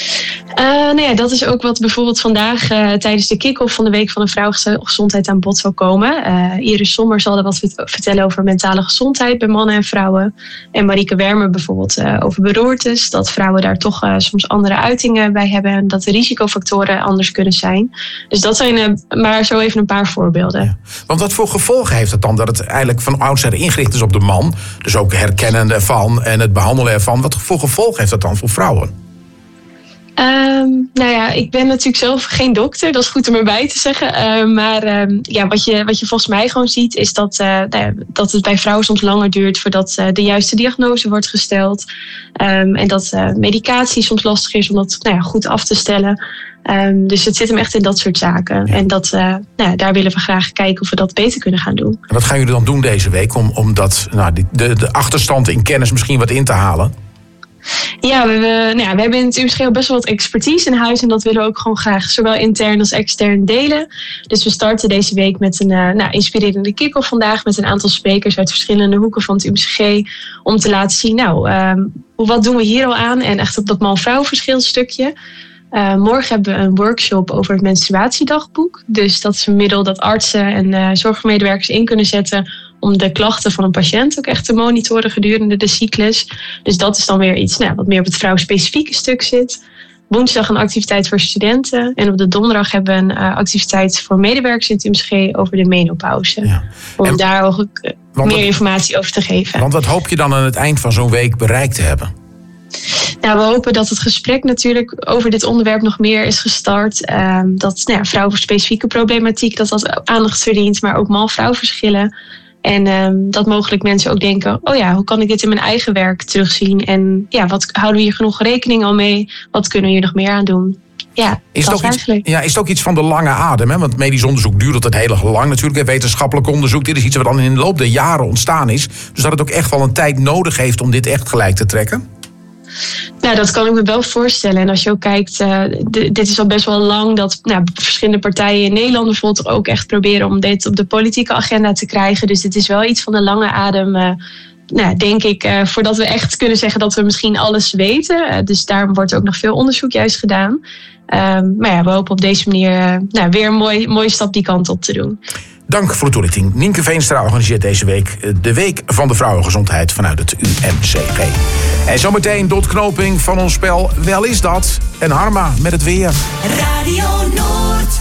Dat is ook wat bijvoorbeeld vandaag tijdens de kick-off van de Week van de Vrouwengezondheid aan bod zal komen. Iris Sommer zal er wat vertellen over mentale gezondheid bij mannen en vrouwen. En Marieke Wermer bijvoorbeeld over beroertes. Dat vrouwen daar toch soms andere uitingen bij hebben. En dat de risicofactoren anders kunnen zijn. Dus dat zijn maar zo even een paar voorbeelden. Ja. Want wat voor gevolgen heeft het dan dat het eigenlijk van oudsher ingericht is op de man? Dus ook herkennen ervan en het behandelen ervan. Wat voor gevolgen heeft dat dan voor vrouwen? Ik ben natuurlijk zelf geen dokter, dat is goed om erbij te zeggen. Wat je volgens mij gewoon ziet is dat het bij vrouwen soms langer duurt voordat de juiste diagnose wordt gesteld. En dat medicatie soms lastig is om dat goed af te stellen. Dus het zit hem echt in dat soort zaken. Ja. En daar willen we graag kijken of we dat beter kunnen gaan doen. En wat gaan jullie dan doen deze week om de achterstand in kennis misschien wat in te halen? Ja, we hebben in het UMCG best wel wat expertise in huis. En dat willen we ook gewoon graag zowel intern als extern delen. Dus we starten deze week met een inspirerende kick-off vandaag. Met een aantal sprekers uit verschillende hoeken van het UMCG. Om te laten zien, wat doen we hier al aan? En echt op dat man-vrouw verschilstukje. Morgen hebben we een workshop over het menstruatiedagboek. Dus dat is een middel dat artsen en zorgmedewerkers in kunnen zetten om de klachten van een patiënt ook echt te monitoren gedurende de cyclus. Dus dat is dan weer iets wat meer op het vrouwspecifieke stuk zit. Woensdag een activiteit voor studenten. En op de donderdag hebben we een activiteit voor medewerkers in het UMCG over de menopauze. Ja. Om daar ook meer informatie over te geven. Want wat hoop je dan aan het eind van zo'n week bereikt te hebben? Nou, we hopen dat het gesprek natuurlijk over dit onderwerp nog meer is gestart. Dat vrouwenspecifieke problematiek, dat aandacht verdient, maar ook man-vrouw verschillen. En dat mogelijk mensen ook denken, hoe kan ik dit in mijn eigen werk terugzien? En wat houden we hier genoeg rekening al mee? Wat kunnen we hier nog meer aan doen? Ja, is het ook iets van de lange adem? Hè? Want medisch onderzoek duurt altijd heel erg lang natuurlijk. En wetenschappelijk onderzoek, dit is iets wat dan in de loop der jaren ontstaan is. Dus dat het ook echt wel een tijd nodig heeft om dit echt gelijk te trekken? Nou, dat kan ik me wel voorstellen. En als je ook kijkt, dit is al best wel lang dat verschillende partijen in Nederland bijvoorbeeld ook echt proberen om dit op de politieke agenda te krijgen. Dus dit is wel iets van de lange adem, denk ik, voordat we echt kunnen zeggen dat we misschien alles weten. Dus daar wordt ook nog veel onderzoek juist gedaan. Maar we hopen op deze manier weer een mooie stap die kant op te doen. Dank voor de toelichting. Nienke Veenstra organiseert deze week de Week van de Vrouwengezondheid vanuit het UMCG. En zometeen de ontknoping van ons spel Wel is dat? En Harma met het weer. Radio Noord.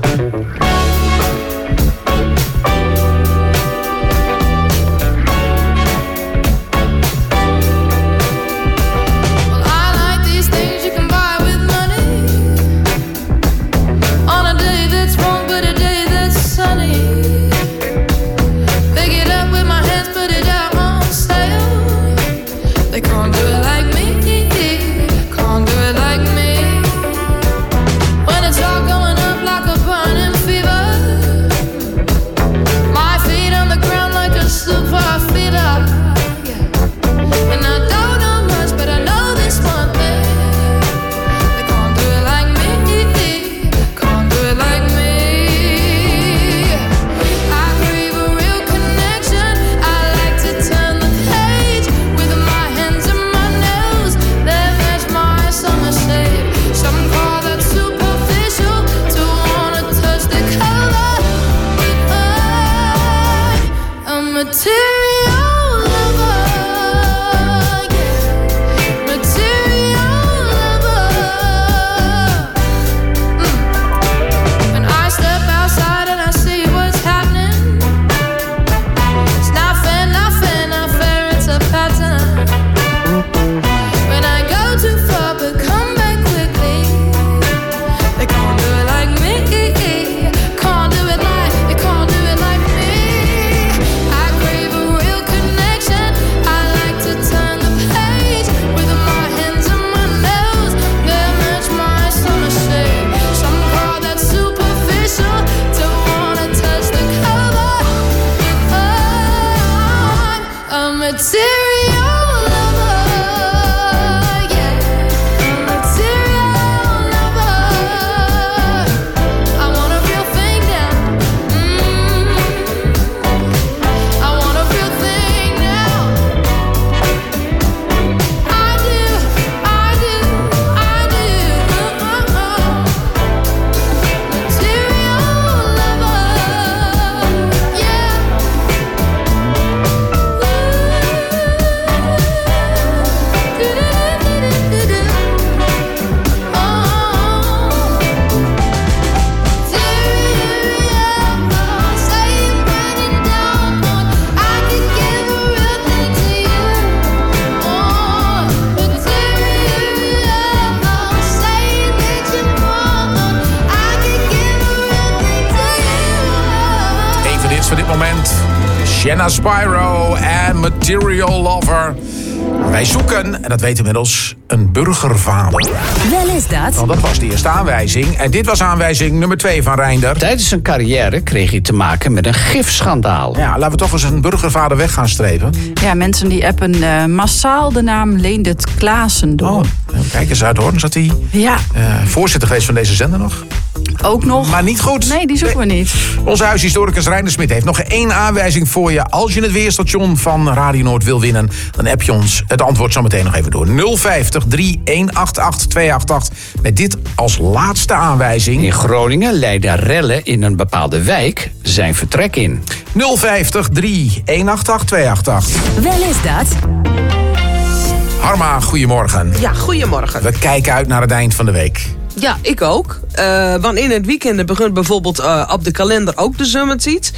Jenna Spyro en Material Lover. Wij zoeken, en dat weten inmiddels, een burgervader. Wel is dat? Want dat was de eerste aanwijzing. En dit was aanwijzing nummer 2 van Reinder. Tijdens zijn carrière kreeg hij te maken met een gifschandaal. Ja, laten we toch eens een burgervader weg gaan streven. Ja, mensen die appen massaal de naam Leendert Klaassen door. Oh, kijk eens uit hoor. Zat hij voorzitter geweest van deze zender nog? Ook nog. Maar niet goed. Nee, die zoeken we niet. Onze huishistoricus Reiner Smit heeft nog 1 aanwijzing voor je. Als je het weerstation van Radio Noord wil winnen, dan heb je ons het antwoord zo meteen nog even door. 050 3188 288. Met dit als laatste aanwijzing. In Groningen leiden rellen in een bepaalde wijk zijn vertrek in. 050 3188 288. Wel is dat. Harma, goedemorgen. Ja, goedemorgen. We kijken uit naar het eind van de week. Ja, ik ook. Want in het weekend begint bijvoorbeeld op de kalender ook de zomertijd.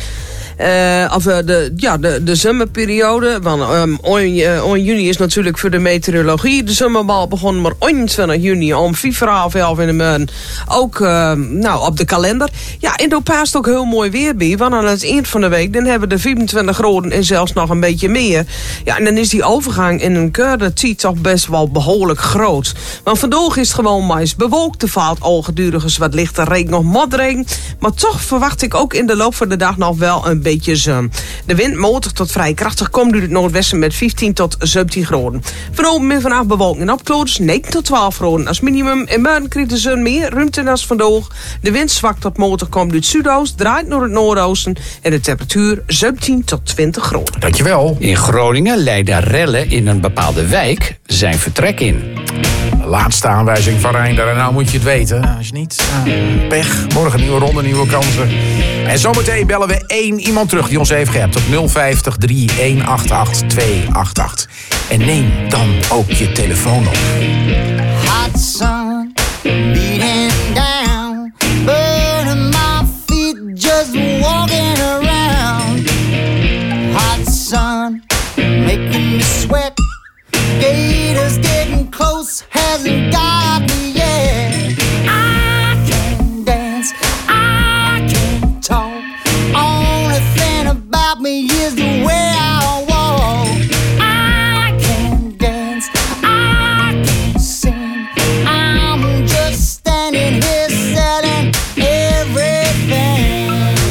De zomerperiode. Want 1 juni is natuurlijk voor de meteorologie de zomerbal begonnen. Maar 21 juni om 11:11 in de middag ook op de kalender. Ja, en daar past ook heel mooi weer bij. Want aan het eind van de week dan hebben we de 25 graden en zelfs nog een beetje meer. Ja, en dan is die overgang in een koude tijd toch best wel behoorlijk groot. Want vandaag is het gewoon meest bewolkt. Er valt al gedurig eens wat lichte regen of motregen. Maar toch verwacht ik ook in de loop van de dag nog wel een beetje zon. De wind matig tot vrij krachtig komt uit het noordwesten met 15 tot 17 graden. Vanavond en vanaf bewolking en opklaringen 9 tot 12 graden als minimum. En morgen krijgt de zon meer ruimte dan vandaag. De wind zwakt tot matig komt uit het zuidoost, draait naar het noordoosten en de temperatuur 17 tot 20 graden. Dankjewel. In Groningen leiden rellen in een bepaalde wijk zijn vertrek in. Laatste aanwijzing van Reinder. En nou moet je het weten. Als je niet, pech. Morgen nieuwe ronde, nieuwe kansen. En zometeen bellen we 1 iemand terug die ons heeft geappt op 050 3188 288. En neem dan ook je telefoon op. Hot sun beating down, burning my feet just walking around. Hot sun making me sweat. Gators getting close, hasn't got me yet. I can't dance, I can't talk. Only thing about me is the way I walk. I can't dance, I can't sing. I'm just standing here selling everything.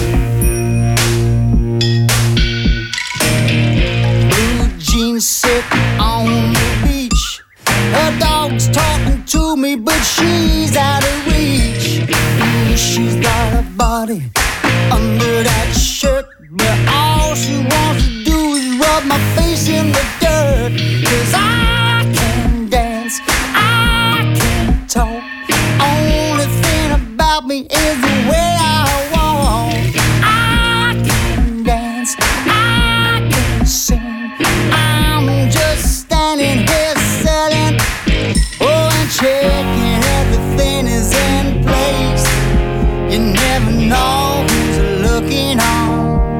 Blue jeans sit on the beach. Her dog's talking to me, but she's out of reach. She's got a body under that shirt, but all she wants to do is rub my face in the dirt. 'Cause I can't dance, I can't talk. Only thing about me is the way I walk. I can't dance, I can't sing. I'm just standing here selling, and checking everything is in place. You never know who's looking on.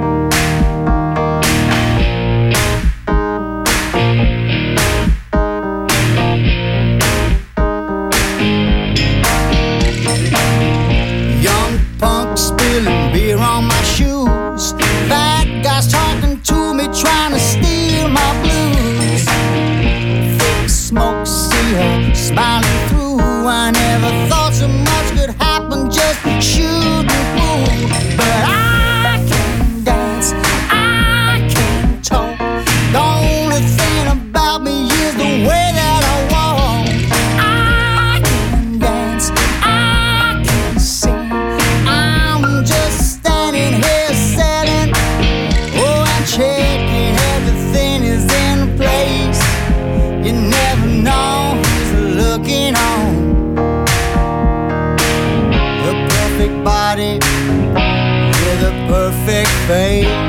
Young punk spilling beer on my shoes. Bad guys talking to me, trying to steal my blues. Thick smoke, see her smiling through. I never thought so much could happen, just shooting through. But I can't dance, I can't talk. The only thing about me is the way that I walk. I can't dance, I can't sing. I'm just standing here selling, and checking everything is in place. You never know who's looking on. The perfect body with a perfect face.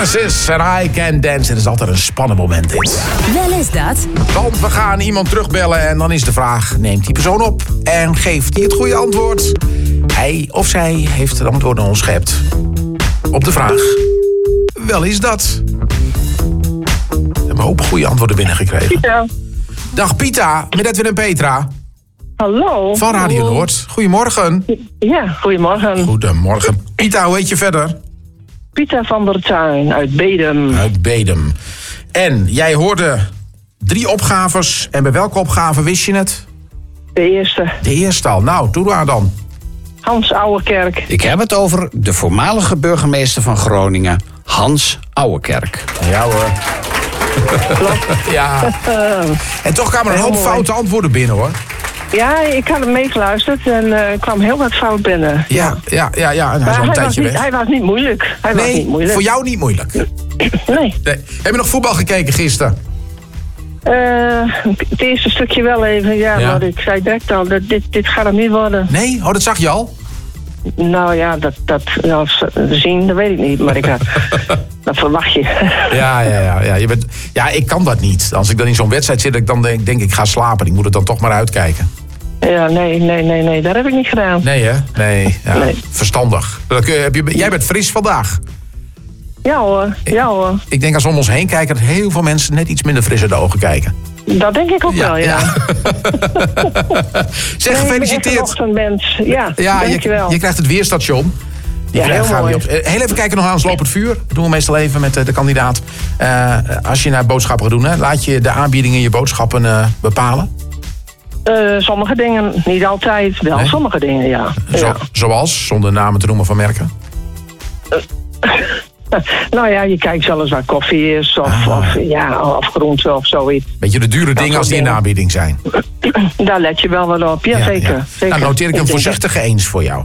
Genesis en I Can Dance. Het is altijd een spannend moment dit. Wel is dat. Want we gaan iemand terugbellen en dan is de vraag... neemt die persoon op en geeft die het goede antwoord? Hij of zij heeft het antwoord aan ons gehebt. Op de vraag... wel is dat? We hebben een hoop goede antwoorden binnengekregen. Pita. Dag Pita, met Edwin en Petra. Hallo. Van Radio Noord. Goedemorgen. Ja, goedemorgen. Goedemorgen. Pita, hoe heet je verder? Pita van der Tuin uit Bedum. Uit Bedum. En jij hoorde 3 opgaves. En bij welke opgave wist je het? De eerste. De eerste al. Nou, doe maar dan. Hans Ouwekerk. Ik heb het over de voormalige burgemeester van Groningen, Hans Ouwekerk. Ja hoor. Ja. En toch kwamen er een hoop foute antwoorden binnen hoor. Ja, ik had hem meegeluisterd en kwam heel wat fout binnen. Ja. En hij is al een tijdje weg. Hij was niet moeilijk. Voor jou niet moeilijk? Nee. Heb je nog voetbal gekeken gisteren? Het eerste stukje wel even, ja. Maar ik zei direct al, dit gaat hem niet worden. Nee? Oh, dat zag je al? Nou ja, dat zien, dat weet ik niet, maar dat verwacht je. Ja, ik kan dat niet. Als ik dan in zo'n wedstrijd zit, dan denk ik ga slapen. Ik moet het dan toch maar uitkijken. Ja, nee, dat heb ik niet gedaan. Nee, hè? Nee. Verstandig. Jij bent fris vandaag. Ja hoor. Ik denk als we om ons heen kijken, dat heel veel mensen net iets minder fris in de ogen kijken. Dat denk ik ook wel, ja. Zeg, gefeliciteerd. Ja, dankjewel. Je krijgt het weerstation. Heel mooi. Heel even kijken nog aan aanslopend vuur. Dat doen we meestal even met de kandidaat. Als je naar boodschappen gaat doen, hè, laat je de aanbiedingen in je boodschappen bepalen? Sommige dingen, niet altijd. Wel, sommige dingen, ja. Zoals, zonder namen te noemen van merken? Nou ja, je kijkt zelfs waar koffie is of groente of zoiets. Beetje de dure dingen als die in de aanbieding zijn. Daar let je wel wat op, ja, zeker. Nou, noteer ik een voorzichtige eens voor jou.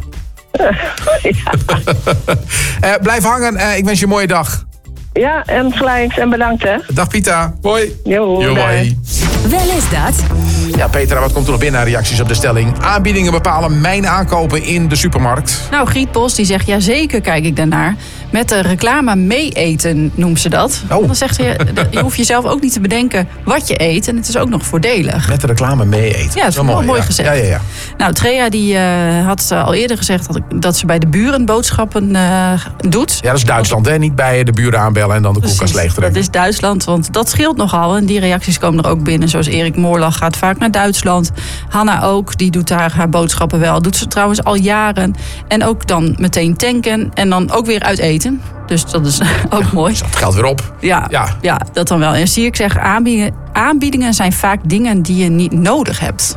Blijf hangen, ik wens je een mooie dag. Ja, en gelijk. En bedankt, hè. Dag Pita. Hoi. Hoi. Wel is dat. Ja, Petra, wat komt er nog binnen aan reacties op de stelling? Aanbiedingen bepalen mijn aankopen in de supermarkt. Nou, Griet Bos die zegt, ja zeker kijk ik daarnaar. Met de reclame mee-eten noemt ze dat. Oh. Dan zegt ze, je hoeft jezelf ook niet te bedenken wat je eet. En het is ook nog voordelig. Met de reclame mee-eten. Ja, dat is wel mooi gezegd. Ja. Nou, Trea die had al eerder gezegd dat ze bij de buren boodschappen doet. Ja, dat is Duitsland, hè? Niet bij de buren aanbellen en dan de koelkast leegtrekken. Dat is Duitsland, want dat scheelt nogal. En die reacties komen er ook binnen. Zoals Erik Moorlag gaat vaak naar Duitsland. Hanna ook, die doet daar haar boodschappen wel. Doet ze trouwens al jaren. En ook dan meteen tanken en dan ook weer uit eten. Dus dat is ook mooi. Zat het geld weer op. Ja, dat dan wel. En zie ik zeg, aanbiedingen zijn vaak dingen die je niet nodig hebt.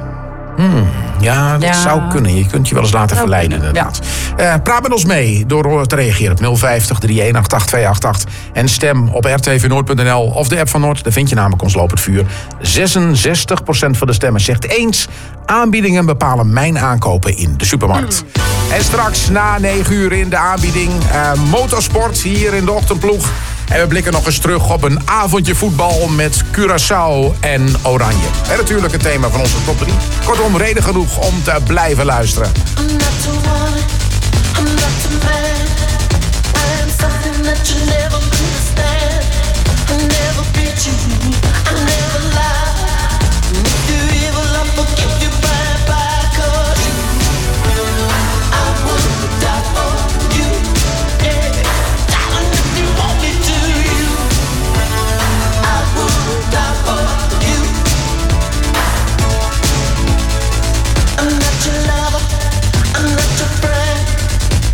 Ja, dat zou kunnen. Je kunt je wel eens laten verleiden. Inderdaad. Praat met ons mee door te reageren op 050 318 en stem op rtvnoord.nl of de app van Noord. Daar vind je namelijk ons lopend vuur. 66% van de stemmen zegt eens: aanbiedingen bepalen mijn aankopen in de supermarkt. En straks na 9 uur in de aanbieding motorsport hier in de ochtendploeg. En we blikken nog eens terug op een avondje voetbal met Curaçao en Oranje. En natuurlijk het thema van onze top 3. Kortom, reden genoeg om te blijven luisteren.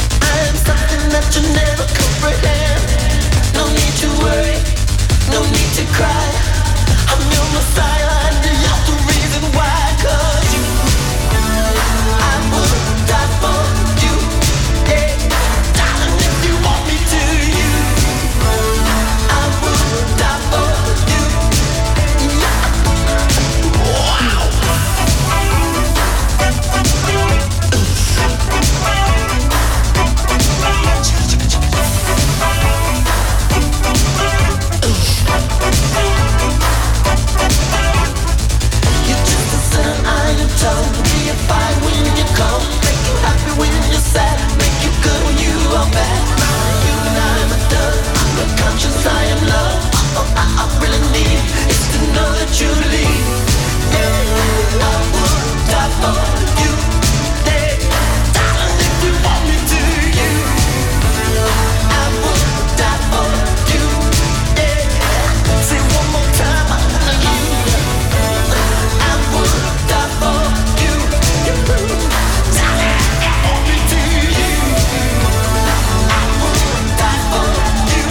No need to worry, no need need is to know that you leave. I would die for you. Hey, darling, if you want me to, you. I would die for you. Hey, say one more time, you. I would die for you. Darling, if you want me to, you. I would die for you.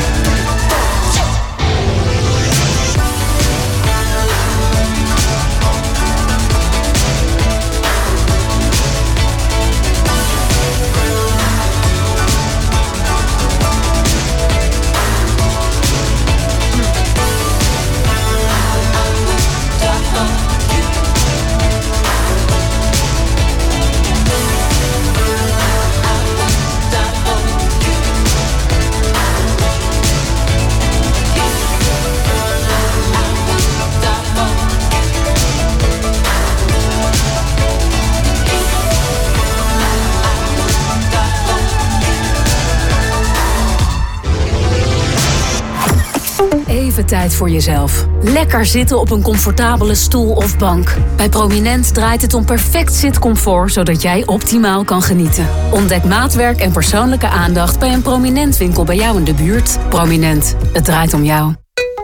Even tijd voor jezelf. Lekker zitten op een comfortabele stoel of bank. Bij Prominent draait het om perfect zitcomfort, zodat jij optimaal kan genieten. Ontdek maatwerk en persoonlijke aandacht bij een Prominent winkel bij jou in de buurt. Prominent, het draait om jou.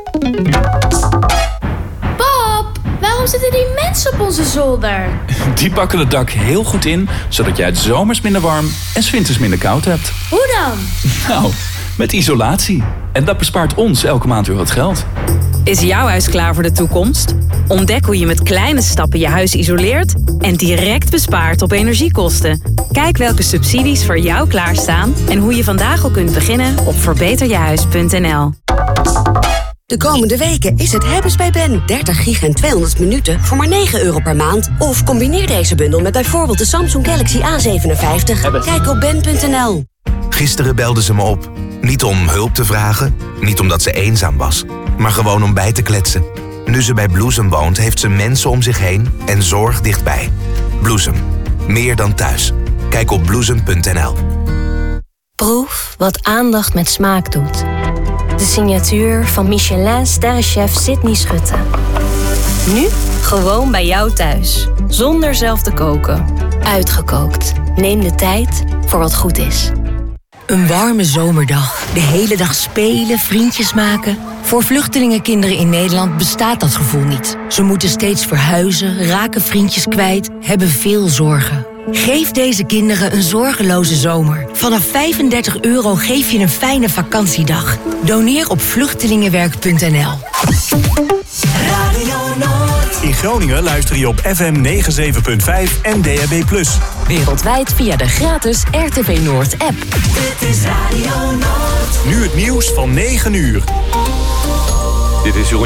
Pap, waarom zitten die mensen op onze zolder? Die pakken het dak heel goed in, zodat jij het zomers minder warm en 's winters minder koud hebt. Hoe dan? Nou, met isolatie. En dat bespaart ons elke maand weer wat geld. Is jouw huis klaar voor de toekomst? Ontdek hoe je met kleine stappen je huis isoleert en direct bespaart op energiekosten. Kijk welke subsidies voor jou klaarstaan en hoe je vandaag al kunt beginnen op verbeterjehuis.nl. De komende weken is het hebben's bij Ben. 30 gig en 200 minuten voor maar €9 per maand. Of combineer deze bundel met bijvoorbeeld de Samsung Galaxy A57. Kijk op ben.nl. Gisteren belde ze me op. Niet om hulp te vragen, niet omdat ze eenzaam was, maar gewoon om bij te kletsen. Nu ze bij Bloesem woont, heeft ze mensen om zich heen en zorg dichtbij. Bloesem. Meer dan thuis. Kijk op bloesem.nl. Proef wat aandacht met smaak doet. De signatuur van Michelin-sterrenchef Sydney Schutte. Nu gewoon bij jou thuis. Zonder zelf te koken. Uitgekookt. Neem de tijd voor wat goed is. Een warme zomerdag. De hele dag spelen, vriendjes maken. Voor vluchtelingenkinderen in Nederland bestaat dat gevoel niet. Ze moeten steeds verhuizen, raken vriendjes kwijt, hebben veel zorgen. Geef deze kinderen een zorgeloze zomer. Vanaf €35 geef je een fijne vakantiedag. Doneer op vluchtelingenwerk.nl. In Groningen luister je op FM 97.5 en DAB+. Wereldwijd via de gratis RTV Noord app. Dit is Radio Noord. Nu het nieuws van 9 uur. Dit is